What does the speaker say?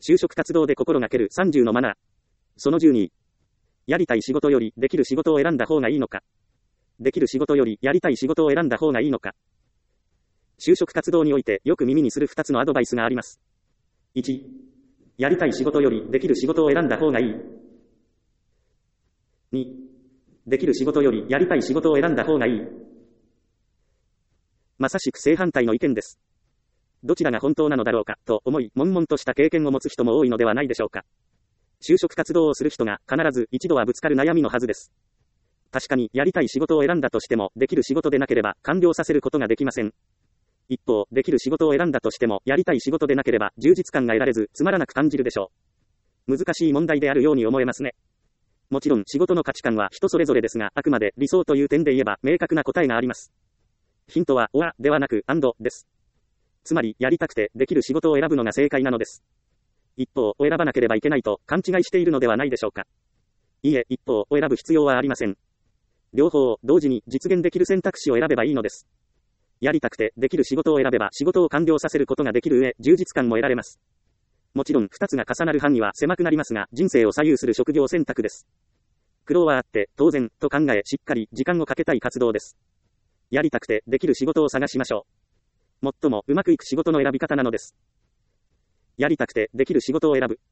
就職活動で心がける30のマナー。その12。やりたい仕事よりできる仕事を選んだ方がいいのか。できる仕事よりやりたい仕事を選んだ方がいいのか。就職活動においてよく耳にする2つのアドバイスがあります。1、やりたい仕事よりできる仕事を選んだ方がいい。2、できる仕事よりやりたい仕事を選んだ方がいい。まさしく正反対の意見です。どちらが本当なのだろうか、と思い、悶々とした経験を持つ人も多いのではないでしょうか。就職活動をする人が必ず一度はぶつかる悩みのはずです。確かにやりたい仕事を選んだとしても、できる仕事でなければ完了させることができません。一方、できる仕事を選んだとしても、やりたい仕事でなければ充実感が得られず、つまらなく感じるでしょう。難しい問題であるように思えますね。もちろん仕事の価値観は人それぞれですが、あくまで理想という点で言えば明確な答えがあります。ヒントは、or ではなく、and です。つまり、やりたくてできる仕事を選ぶのが正解なのです。一方を選ばなければいけないと勘違いしているのではないでしょうか。いいえ、一方を選ぶ必要はありません。両方を同時に実現できる選択肢を選べばいいのです。やりたくてできる仕事を選べば仕事を完了させることができる上、充実感も得られます。もちろん2つが重なる範囲は狭くなりますが、人生を左右する職業選択です。苦労はあって当然と考え、しっかり時間をかけたい活動です。やりたくてできる仕事を探しましょう。最もうまくいく仕事の選び方なのです。やりたくてできる仕事を選ぶ。